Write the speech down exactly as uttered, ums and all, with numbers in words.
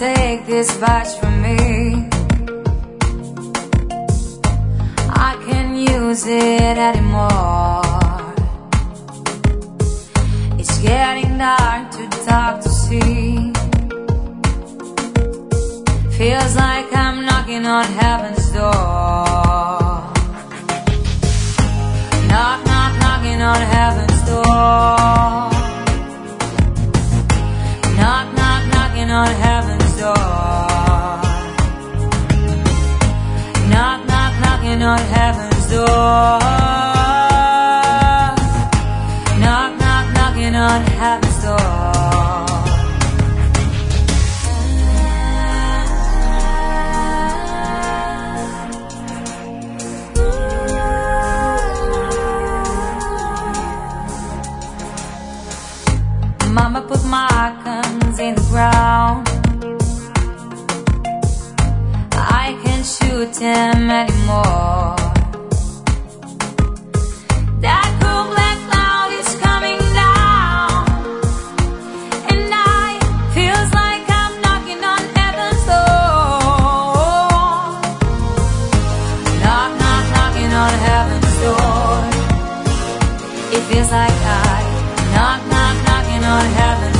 take this badge from me. I can't use it anymore. It's getting dark, too dark to see. Feels like I'm knocking on heaven's door. Knock, knock, knocking on heaven's door. Knock, knock, knocking on heaven's door. Knock, knock, knocking on heaven's door. Knock, knock, knocking on heaven's door. Mama put my guns in the ground. I can't shoot him anymore. That cool black cloud is coming down, and I feels like I'm knocking on heaven's door. Knock, knock, knocking on heaven's door. It feels like I knock, knock, knocking on heaven.